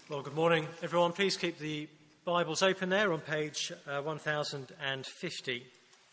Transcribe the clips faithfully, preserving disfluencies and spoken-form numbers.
Well, good morning, everyone. Please keep the Bibles open there on page uh, one thousand fifty.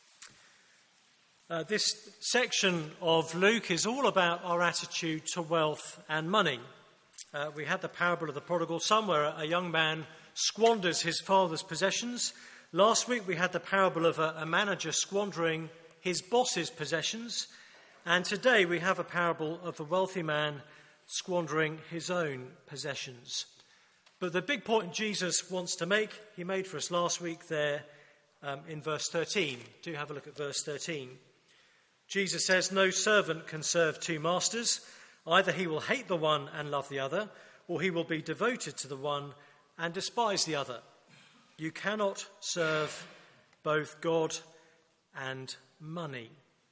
Uh, this section of Luke is all about our attitude to wealth and money. Uh, we had the parable of the prodigal son, where a young man squanders his father's possessions. Last week we had the parable of a, a manager squandering his boss's possessions. And today we have a parable of the wealthy man squandering his own possessions. But the big point Jesus wants to make, he made for us last week there um, in verse thirteen. Do have a look at verse thirteen. Jesus says, "No servant can serve two masters. Either he will hate the one and love the other, or he will be devoted to the one and despise the other. You cannot serve both God and money."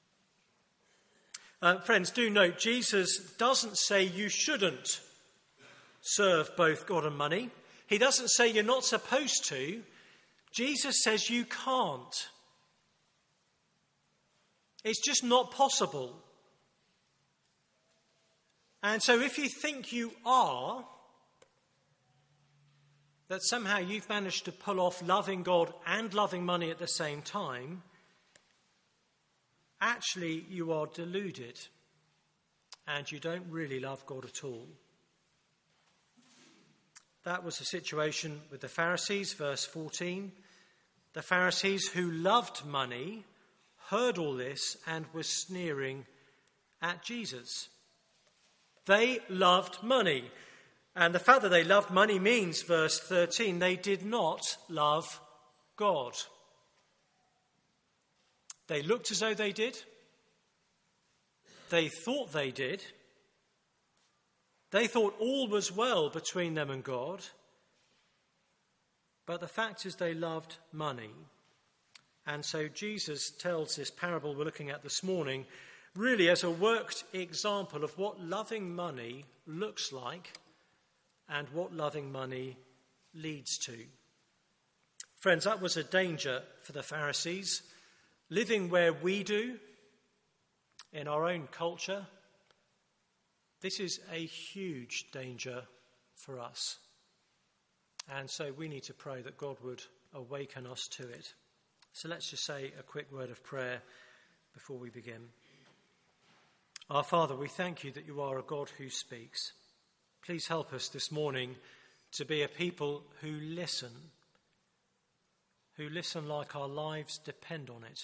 Uh, friends, do note, Jesus doesn't say you shouldn't serve both God and money. He doesn't say you're not supposed to. Jesus says you can't. It's just not possible. And so if you think you are, that somehow you've managed to pull off loving God and loving money at the same time, actually you are deluded and you don't really love God at all. That was the situation with the Pharisees, verse fourteen. The Pharisees who loved money heard all this and were sneering at Jesus. They loved money. And the fact that they loved money means, verse thirteen, they did not love God. They looked as though they did. They thought they did. They thought all was well between them and God. But the fact is they loved money. And so Jesus tells this parable we're looking at this morning really as a worked example of what loving money looks like and what loving money leads to. Friends, that was a danger for the Pharisees. Living where we do, in our own culture, this is a huge danger for us. And so we need to pray that God would awaken us to it. So let's just say a quick word of prayer before we begin. Our Father, we thank you that you are a God who speaks. Please help us this morning to be a people who listen, who listen like our lives depend on it.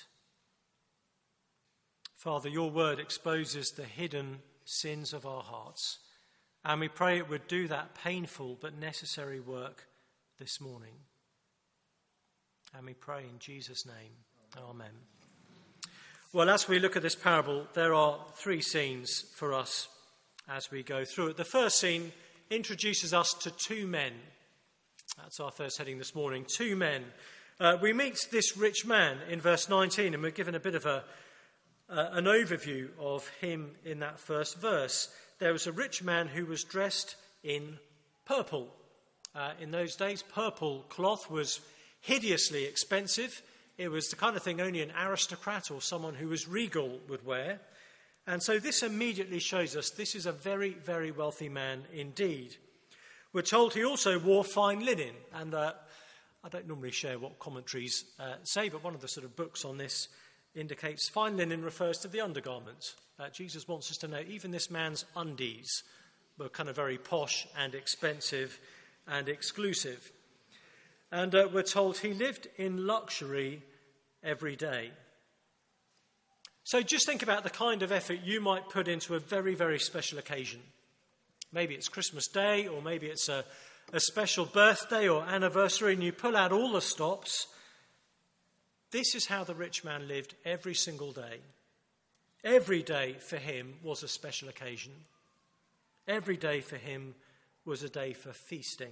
Father, your word exposes the hidden sins of our hearts, and we pray it would do that painful but necessary work this morning. And we pray in Jesus' name. Amen. Well, as we look at this parable, there are three scenes for us as we go through it. The first scene introduces us to two men. That's our first heading this morning, two men. Uh, we meet this rich man in verse nineteen, and we're given a bit of a Uh, an overview of him in that first verse. There was a rich man who was dressed in purple. Uh, in those days, purple cloth was hideously expensive. It was the kind of thing only an aristocrat or someone who was regal would wear. And so this immediately shows us this is a very, very wealthy man indeed. We're told he also wore fine linen. And uh, I don't normally share what commentaries uh, say, but one of the sort of books on this indicates fine linen refers to the undergarments. Uh, Jesus wants us to know even this man's undies were kind of very posh and expensive and exclusive. And uh, we're told he lived in luxury every day. So just think about the kind of effort you might put into a very, very special occasion. Maybe it's Christmas Day, or maybe it's a, a special birthday or anniversary, and you pull out all the stops. This is how the rich man lived every single day. Every day for him was a special occasion. Every day for him was a day for feasting.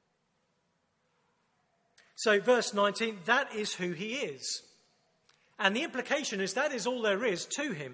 So verse nineteen, that is who he is. And the implication is that is all there is to him.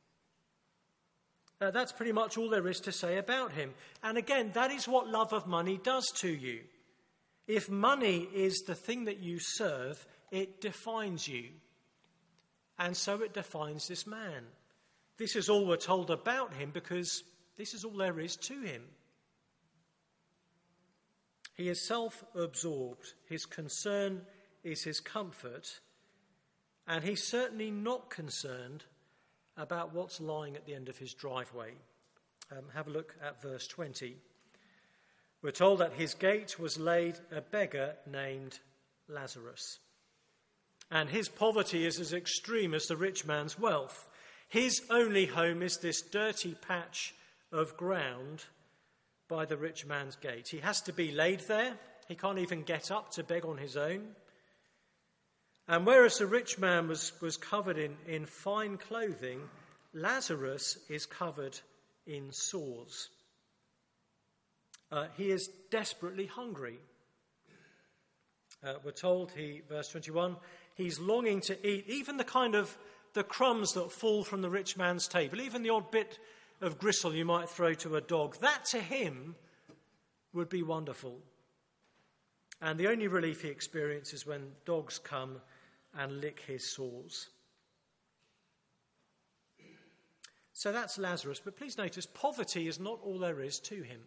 Uh, that's pretty much all there is to say about him. And again, that is what love of money does to you. If money is the thing that you serve, it defines you. And so it defines this man. This is all we're told about him because this is all there is to him. He is self-absorbed. His concern is his comfort, and he's certainly not concerned about what's lying at the end of his driveway. Um, have a look at verse twenty. We're told that his gate was laid a beggar named Lazarus. And his poverty is as extreme as the rich man's wealth. His only home is this dirty patch of ground by the rich man's gate. He has to be laid there. He can't even get up to beg on his own. And whereas the rich man was, was covered in, in fine clothing, Lazarus is covered in sores. Uh, he is desperately hungry. Uh, we're told, he, verse twenty-one, he's longing to eat even the kind of the crumbs that fall from the rich man's table, even the odd bit of gristle you might throw to a dog. That to him would be wonderful. And the only relief he experiences when dogs come and lick his sores. So that's Lazarus. But please notice, poverty is not all there is to him.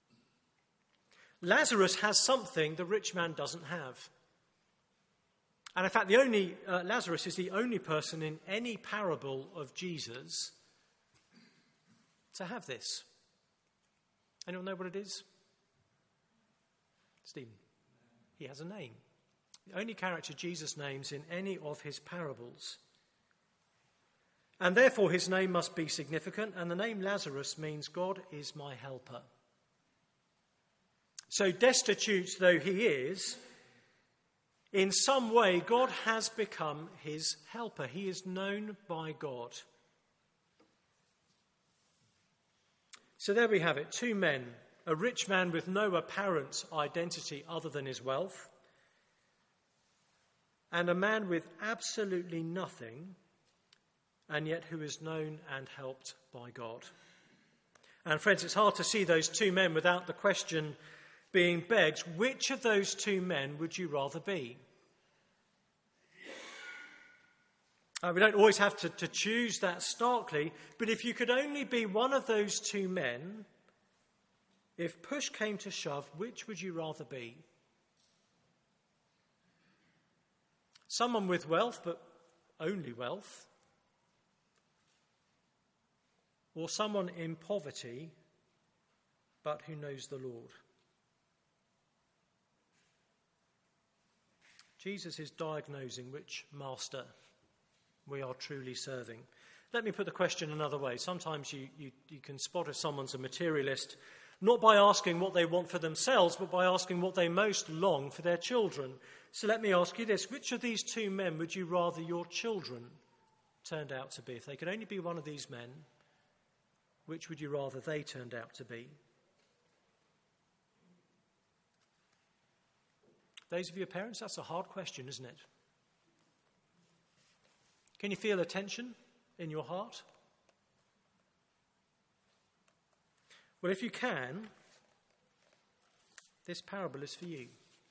Lazarus has something the rich man doesn't have. And in fact, the only uh, Lazarus is the only person in any parable of Jesus to have this. Anyone know what it is? Stephen. He has a name. The only character Jesus names in any of his parables. And therefore his name must be significant, and the name Lazarus means God is my helper. So destitute though he is, in some way God has become his helper. He is known by God. So there we have it, two men, a rich man with no apparent identity other than his wealth, and a man with absolutely nothing, and yet who is known and helped by God. And friends, it's hard to see those two men without the question being begged, which of those two men would you rather be? Uh, we don't always have to, to choose that starkly, but if you could only be one of those two men, if push came to shove, which would you rather be? Someone with wealth, but only wealth? Or someone in poverty, but who knows the Lord? Jesus is diagnosing which master we are truly serving. Let me put the question another way. Sometimes you, you, you can spot if someone's a materialist, not by asking what they want for themselves, but by asking what they most long for their children. So let me ask you this. Which of these two men would you rather your children turned out to be? If they could only be one of these men, which would you rather they turned out to be? Those of you parents, that's a hard question, isn't it? Can you feel a tension in your heart? Well, if you can, this parable is for you.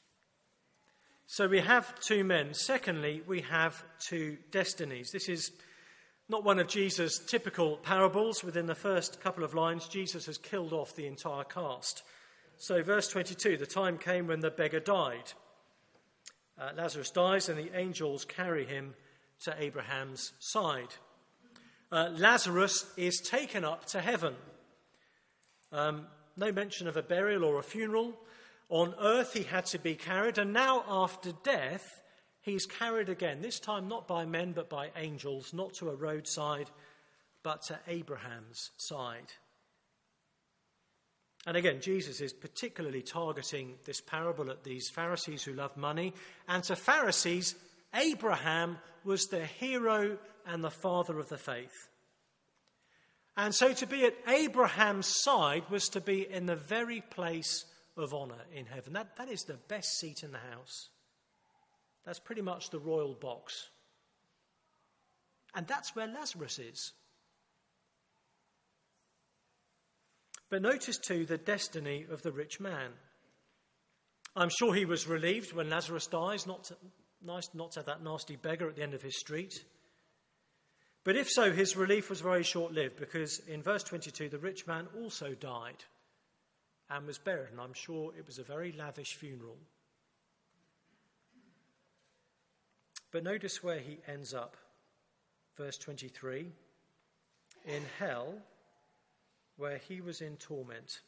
So we have two men. Secondly, we have two destinies. This is not one of Jesus' typical parables. Within the first couple of lines, Jesus has killed off the entire cast. So verse twenty-two, the time came when the beggar died. Uh, Lazarus dies and the angels carry him to Abraham's side. Uh, Lazarus is taken up to heaven. Um, no mention of a burial or a funeral. On earth he had to be carried, and now after death he's carried again, this time not by men but by angels, not to a roadside but to Abraham's side. And again, Jesus is particularly targeting this parable at these Pharisees who love money. And to Pharisees, Abraham was the hero and the father of the faith. And so to be at Abraham's side was to be in the very place of honour in heaven. That, that is the best seat in the house. That's pretty much the royal box. And that's where Lazarus is. But notice too the destiny of the rich man. I'm sure he was relieved when Lazarus dies, not to, nice not to have that nasty beggar at the end of his street. But if so, his relief was very short-lived, because in verse twenty-two, the rich man also died. and was buried, and I'm sure it was a very lavish funeral. But notice where he ends up. Verse twenty-three, in hell, where he was in torment.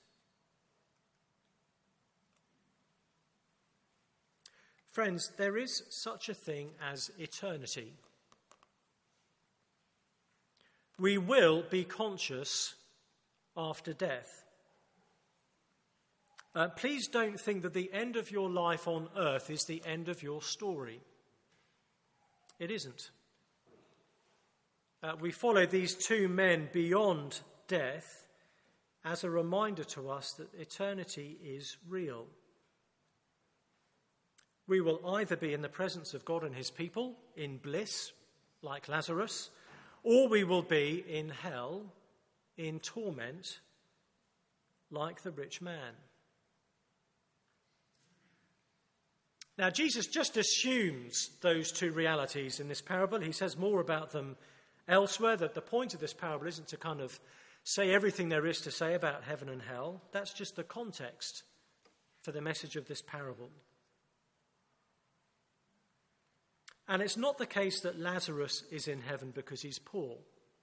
Friends, there is such a thing as eternity. We will be conscious after death. Uh, please don't think that the end of your life on earth is the end of your story. It isn't. Uh, we follow these two men beyond death as a reminder to us that eternity is real. We will either be in the presence of God and his people, in bliss, like Lazarus, or we will be in hell, in torment, like the rich man. Now, Jesus just assumes those two realities in this parable. He says more about them elsewhere, that the point of this parable isn't to kind of say everything there is to say about heaven and hell. That's just the context for the message of this parable. And it's not the case that Lazarus is in heaven because he's poor.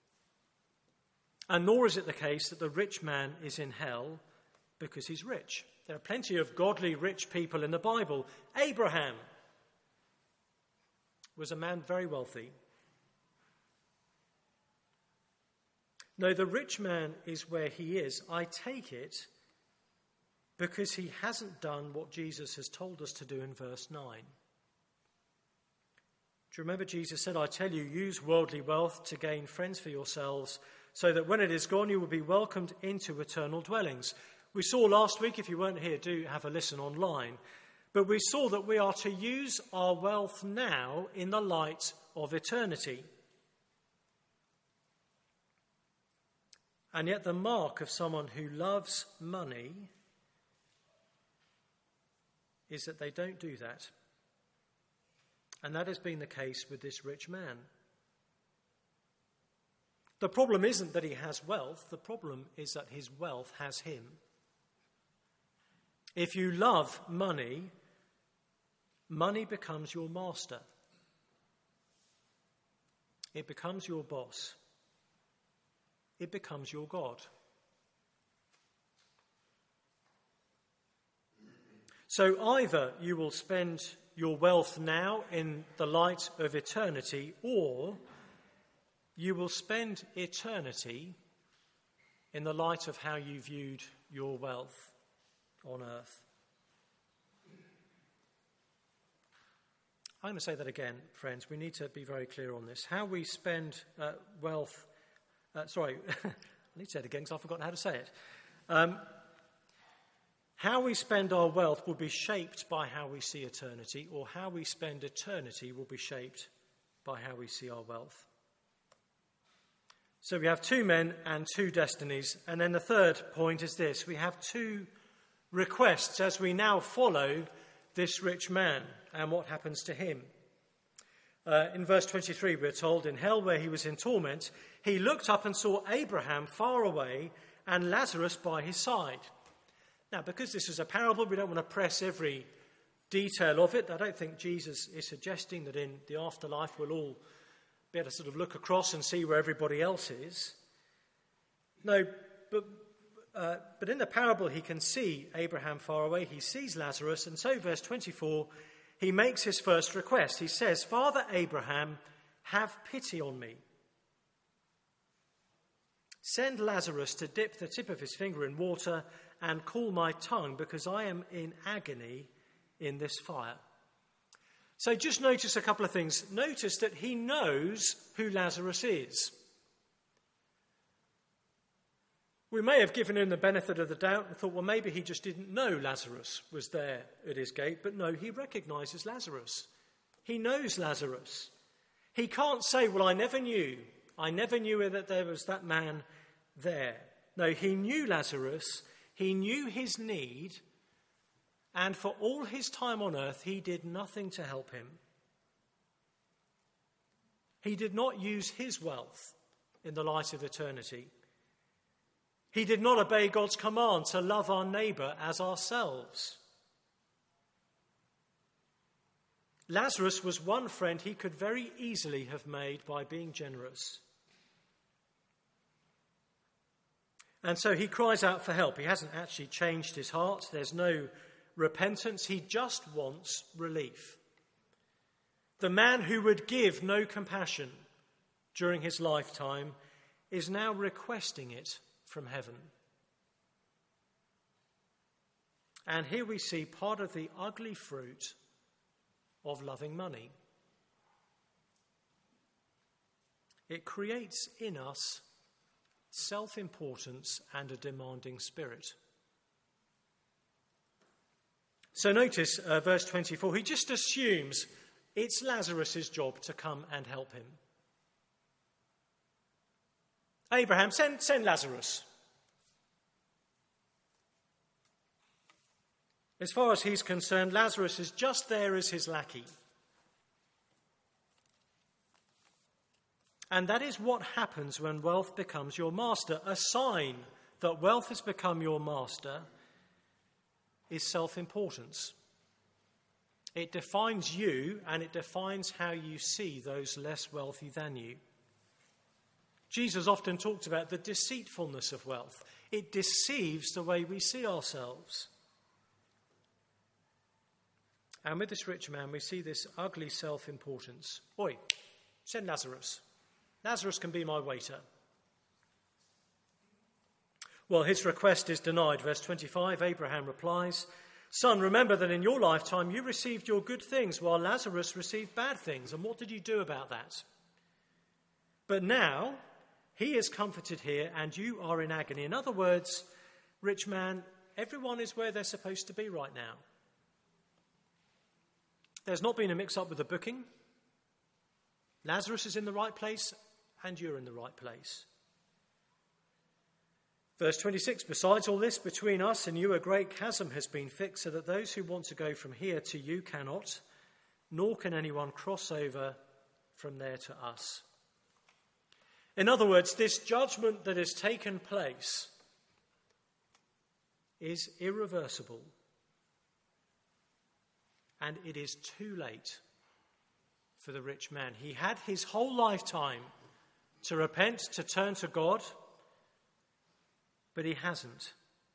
And nor is it the case that the rich man is in hell because he's rich. There are plenty of godly rich people in the Bible. Abraham was a man very wealthy. No, the rich man is where he is. I take it because he hasn't done what Jesus has told us to do in verse nine. Do you remember Jesus said, I tell you, use worldly wealth to gain friends for yourselves, so that when it is gone, you will be welcomed into eternal dwellings. We saw last week, if you weren't here, do have a listen online. But we saw that we are to use our wealth now in the light of eternity. And yet the mark of someone who loves money is that they don't do that. And that has been the case with this rich man. The problem isn't that he has wealth. The problem is that his wealth has him. If you love money, money becomes your master. It becomes your boss. It becomes your God. So either you will spend your wealth now in the light of eternity, or you will spend eternity in the light of how you viewed your wealth on earth. I'm going to say that again, friends. We need to be very clear on this. How we spend uh, wealth, uh, sorry, I need to say it again because I've forgotten how to say it. Um, How we spend our wealth will be shaped by how we see eternity, or how we spend eternity will be shaped by how we see our wealth. So we have two men and two destinies. And then the third point is this. We have two requests as we now follow this rich man and what happens to him. Uh, in verse twenty-three, we're told, in hell where he was in torment, he looked up and saw Abraham far away and Lazarus by his side. Now, because this is a parable, we don't want to press every detail of it. I don't think Jesus is suggesting that in the afterlife we'll all be able to sort of look across and see where everybody else is. No, but, uh, but in the parable he can see Abraham far away. He sees Lazarus. And so, verse twenty-four, he makes his first request. He says, Father Abraham, have pity on me. Send Lazarus to dip the tip of his finger in water and cool my tongue, because I am in agony in this fire. So just notice a couple of things. Notice that he knows who Lazarus is. We may have given him the benefit of the doubt and thought, well, maybe he just didn't know Lazarus was there at his gate. But no, he recognizes Lazarus. He knows Lazarus. He can't say, well, I never knew. I never knew that there was that man there. No, he knew Lazarus. He knew his need, and for all his time on earth, he did nothing to help him. He did not use his wealth in the light of eternity. He did not obey God's command to love our neighbour as ourselves. Lazarus was one friend he could very easily have made by being generous. And so he cries out for help. He hasn't actually changed his heart. There's no repentance. He just wants relief. The man who would give no compassion during his lifetime is now requesting it from heaven. And here we see part of the ugly fruit of loving money. It creates in us self-importance and a demanding spirit. So notice uh, verse twenty-four, he just assumes it's Lazarus' job to come and help him. Abraham, send, send Lazarus. As far as he's concerned, Lazarus is just there as his lackey. And that is what happens when wealth becomes your master. A sign that wealth has become your master is self-importance. It defines you, and it defines how you see those less wealthy than you. Jesus often talked about the deceitfulness of wealth. It deceives the way we see ourselves. And with this rich man, we see this ugly self-importance. Oi, send Lazarus. Lazarus can be my waiter. Well, his request is denied. Verse twenty-five, Abraham replies, "Son, remember that in your lifetime you received your good things, while Lazarus received bad things. And what did you do about that? But now he is comforted here, and you are in agony." In other words, rich man, everyone is where they're supposed to be right now. There's not been a mix-up with the booking. Lazarus is in the right place, and you're in the right place. Verse twenty-six, "Besides all this, between us and you a great chasm has been fixed, so that those who want to go from here to you cannot, nor can anyone cross over from there to us." In other words, this judgment that has taken place is irreversible. And it is too late for the rich man. He had his whole lifetime to repent, to turn to God, but he hasn't.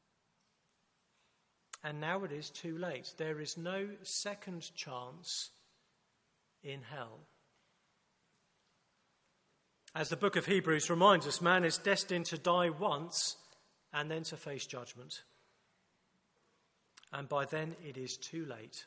And now it is too late. There is no second chance in hell. As the book of Hebrews reminds us, man is destined to die once and then to face judgment. And by then it is too late.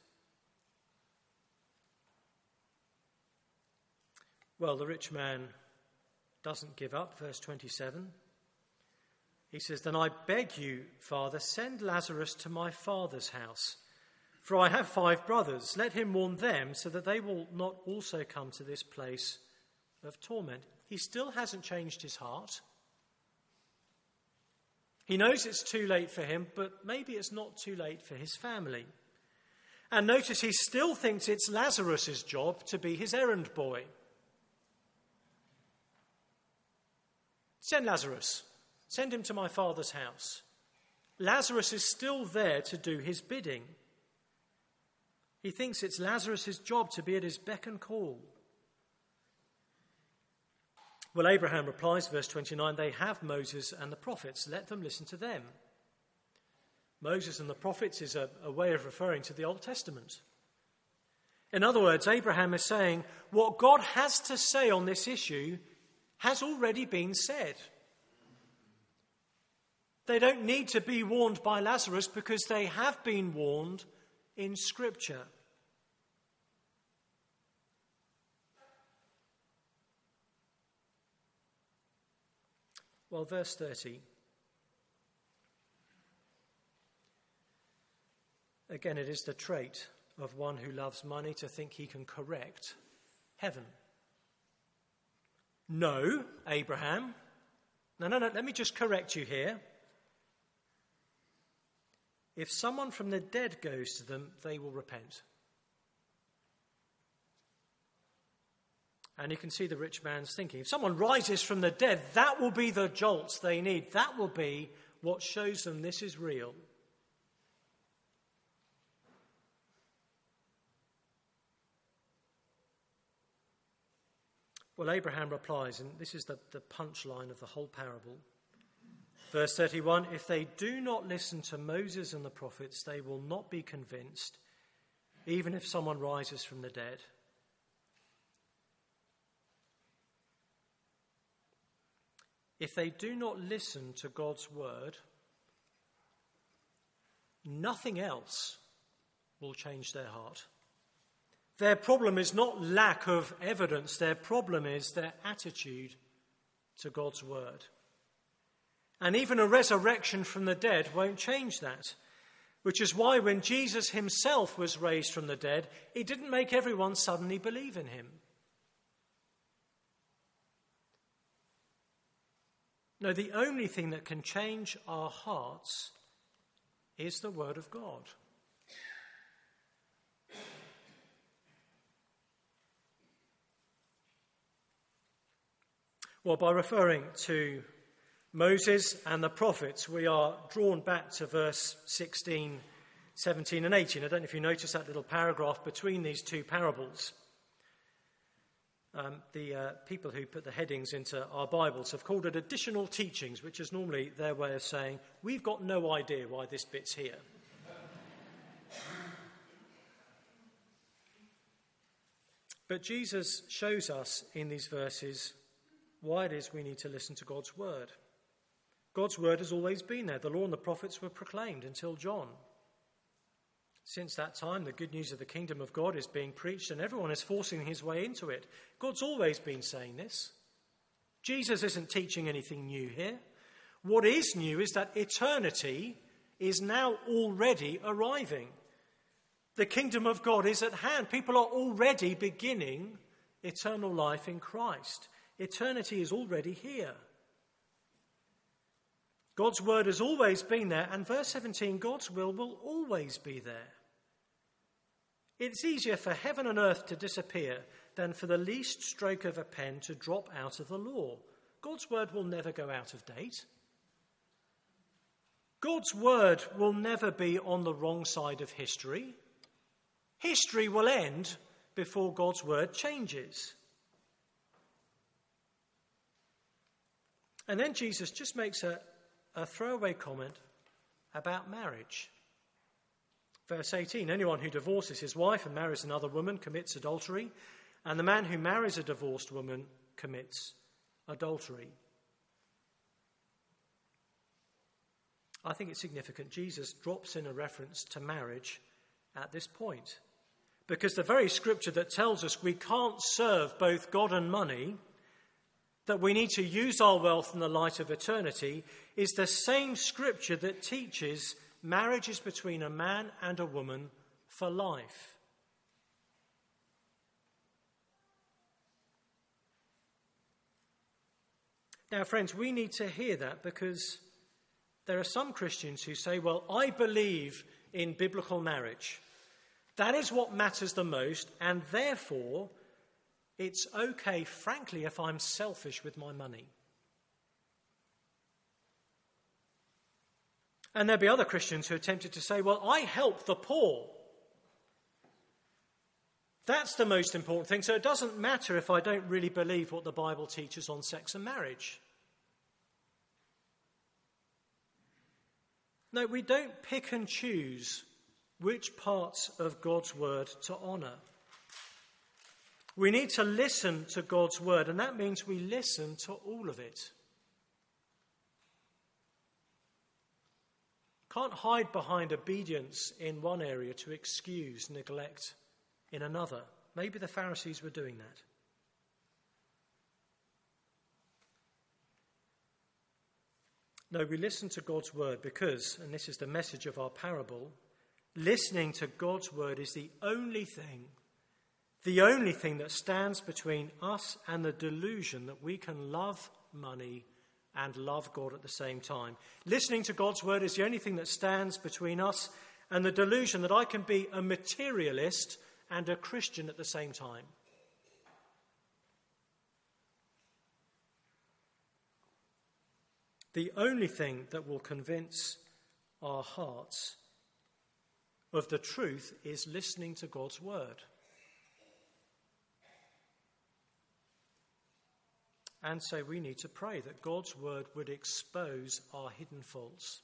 Well, the rich man doesn't give up. Verse twenty-seven. He says, "Then I beg you, Father, send Lazarus to my father's house, for I have five brothers. Let him warn them so that they will not also come to this place of torment." He still hasn't changed his heart. He knows it's too late for him, but maybe it's not too late for his family. And notice he still thinks it's Lazarus' job to be his errand boy. Send Lazarus. Send him to my father's house. Lazarus is still there to do his bidding. He thinks it's Lazarus' job to be at his beck and call. Well, Abraham replies, verse twenty-nine, "They have Moses and the prophets. Let them listen to them." Moses and the prophets is a, a way of referring to the Old Testament. In other words, Abraham is saying what God has to say on this issue has already been said. They don't need to be warned by Lazarus because they have been warned in Scripture. Well, verse thirty. Again, it is the trait of one who loves money to think he can correct heaven. No, Abraham. No, no, no, let me just correct you here. If someone from the dead goes to them, they will repent. And you can see the rich man's thinking. If someone rises from the dead, that will be the jolt they need. That will be what shows them this is real? Well, Abraham replies, and this is the, the punchline of the whole parable. Verse thirty-one, if they do not listen to Moses and the prophets, they will not be convinced, even if someone rises from the dead. If they do not listen to God's word, nothing else will change their heart. Their problem is not lack of evidence. Their problem is their attitude to God's word. And even a resurrection from the dead won't change that. Which is why when Jesus himself was raised from the dead, it didn't make everyone suddenly believe in him. No, the only thing that can change our hearts is the word of God. Well, by referring to Moses and the prophets, we are drawn back to verse sixteen, seventeen and eighteen. I don't know if you notice that little paragraph between these two parables. Um, the uh, people who put the headings into our Bibles have called it additional teachings, which is normally their way of saying, we've got no idea why this bit's here. But Jesus shows us in these verses why it is we need to listen to God's word. God's word has always been there. The law and the prophets were proclaimed until John. Since that time, the good news of the kingdom of God is being preached and everyone is forcing his way into it. God's always been saying this. Jesus isn't teaching anything new here. What is new is that eternity is now already arriving. The kingdom of God is at hand. People are already beginning eternal life in Christ. Eternity is already here. God's word has always been there, and verse seventeen, God's will will always be there. It's easier for heaven and earth to disappear than for the least stroke of a pen to drop out of the law. God's word will never go out of date. God's word will never be on the wrong side of history. History will end before God's word changes. And then Jesus just makes a, a throwaway comment about marriage. Verse eighteen, anyone who divorces his wife and marries another woman commits adultery, and the man who marries a divorced woman commits adultery. I think it's significant. Jesus drops in a reference to marriage at this point, because the very scripture that tells us we can't serve both God and money, that we need to use our wealth in the light of eternity, is the same scripture that teaches marriage is between a man and a woman for life. Now, friends, we need to hear that because there are some Christians who say, well, I believe in biblical marriage. That is what matters the most, and therefore it's okay, frankly, if I'm selfish with my money. And there'll be other Christians who are tempted to say, well, I help the poor. That's the most important thing. So it doesn't matter if I don't really believe what the Bible teaches on sex and marriage. No, we don't pick and choose which parts of God's word to honour. We need to listen to God's word, and that means we listen to all of it. Can't hide behind obedience in one area to excuse neglect in another. Maybe the Pharisees were doing that. No, we listen to God's word because, and this is the message of our parable, listening to God's word is the only thing, the only thing that stands between us and the delusion that we can love money and love God at the same time. Listening to God's word is the only thing that stands between us and the delusion that I can be a materialist and a Christian at the same time. The only thing that will convince our hearts of the truth is listening to God's word. And so we need to pray that God's word would expose our hidden faults.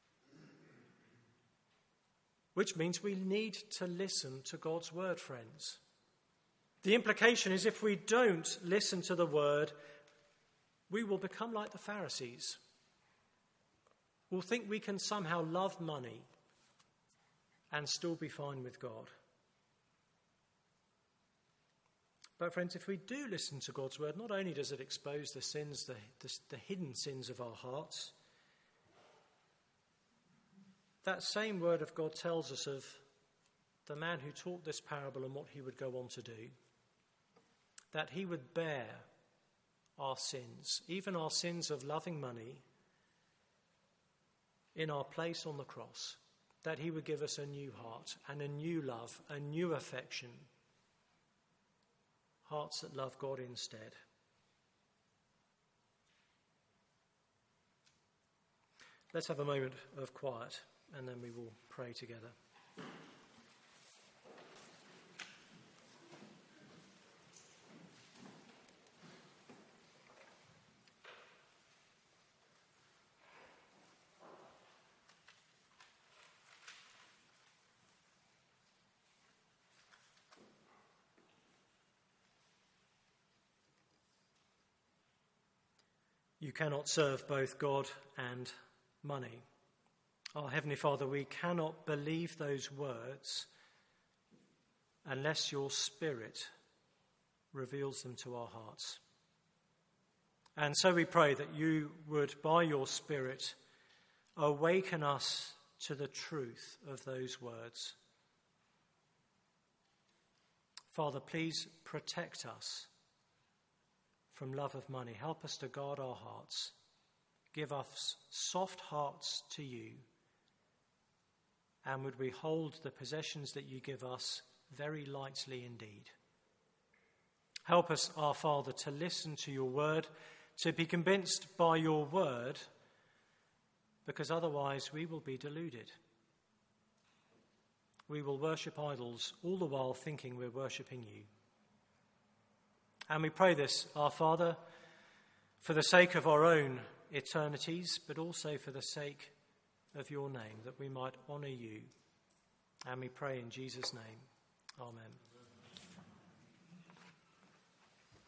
Which means we need to listen to God's word, friends. The implication is if we don't listen to the word, we will become like the Pharisees. We'll think we can somehow love money and still be fine with God. But friends, if we do listen to God's word, not only does it expose the sins, the, the, the hidden sins of our hearts, that same word of God tells us of the man who taught this parable and what he would go on to do. That he would bear our sins, even our sins of loving money, in our place on the cross. That he would give us a new heart and a new love, a new affection. Hearts that love God instead. Let's have a moment of quiet and then we will pray together. You cannot serve both God and money. Our Heavenly Father, we cannot believe those words unless your Spirit reveals them to our hearts. And so we pray that you would, by your Spirit, awaken us to the truth of those words. Father, please protect us from love of money. Help us to guard our hearts. Give us soft hearts to you. And would we hold the possessions that you give us very lightly indeed. Help us, our Father, to listen to your word, to be convinced by your word, because otherwise we will be deluded. We will worship idols, all the while thinking we're worshipping you. And we pray this, our Father, for the sake of our own eternities, but also for the sake of your name, that we might honour you. And we pray in Jesus' name. Amen.